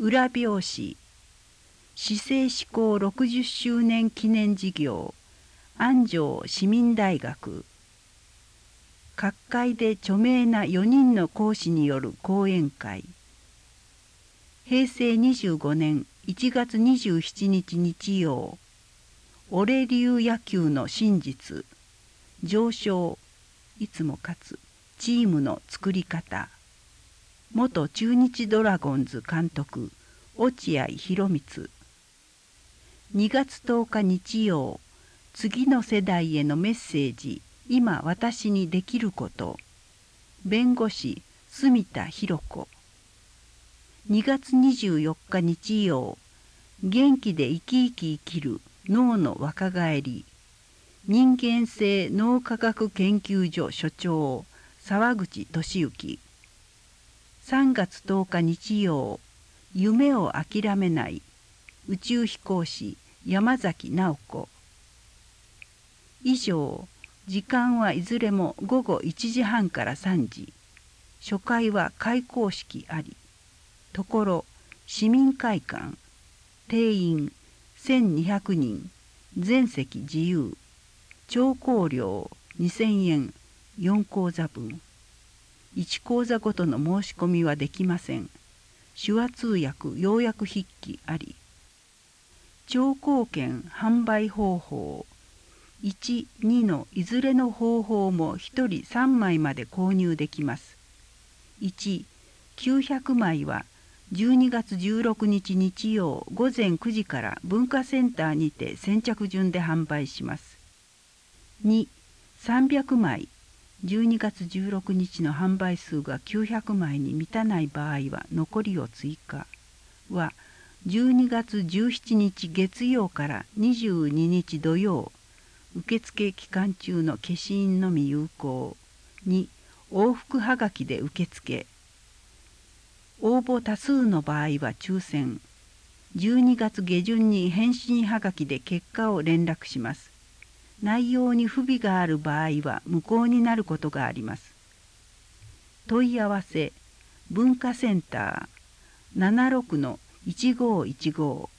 裏表紙市政施行60周年記念事業安城市民大学各界で著名な4人の講師による講演会平成25年1月27日日曜オレ流野球の真実上昇いつも勝つチームの作り方元中日ドラゴンズ監督落合博満2月10日日曜次の世代へのメッセージ今私にできること弁護士住田博子2月24日日曜元気で生き生き生きる脳の若返り人間性脳科学研究所所長沢口俊之3月10日日曜夢を諦めない宇宙飛行士山崎直子以上時間はいずれも午後1時半から3時初回は開講式ありところ市民会館定員1200人全席自由聴講料2000円4講座分1講座ごとの申し込みはできません手話通訳要約筆記あり聴講券販売方法1、2のいずれの方法も1人3枚まで購入できます1、900枚は12月16日日曜午前9時から文化センターにて先着順で販売します2、300枚12月16日の販売数が900枚に満たない場合は残りを追加は12月17日月曜から22日土曜受付期間中の消印のみ有効2往復はがきで受付応募多数の場合は抽選12月下旬に返信はがきで結果を連絡します内容に不備がある場合は無効になることがあります。問い合わせ文化センター76-1515